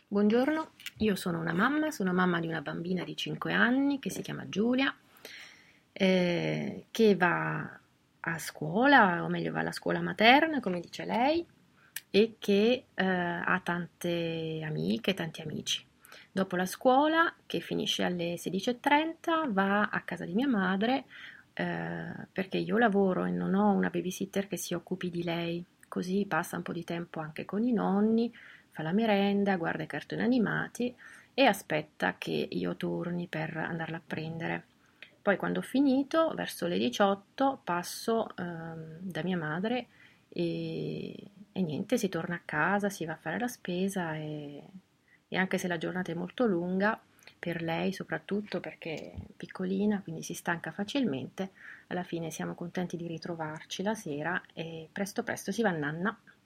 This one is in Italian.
Buongiorno, io sono mamma di una bambina di 5 anni che si chiama Giulia, che va a scuola, o meglio va alla scuola materna, come dice lei, e che ha tante amiche, tanti amici. Dopo la scuola, che finisce alle 16:30, va a casa di mia madre, perché io lavoro e non ho una babysitter che si occupi di lei, così passa un po' di tempo anche con i nonni, fa la merenda, guarda i cartoni animati e aspetta che io torni per andarla a prendere. Poi quando ho finito, verso le 18, passo da mia madre e niente, si torna a casa, si va a fare la spesa e anche se la giornata è molto lunga, per lei soprattutto perché è piccolina, quindi si stanca facilmente, alla fine siamo contenti di ritrovarci la sera e presto presto si va a nanna.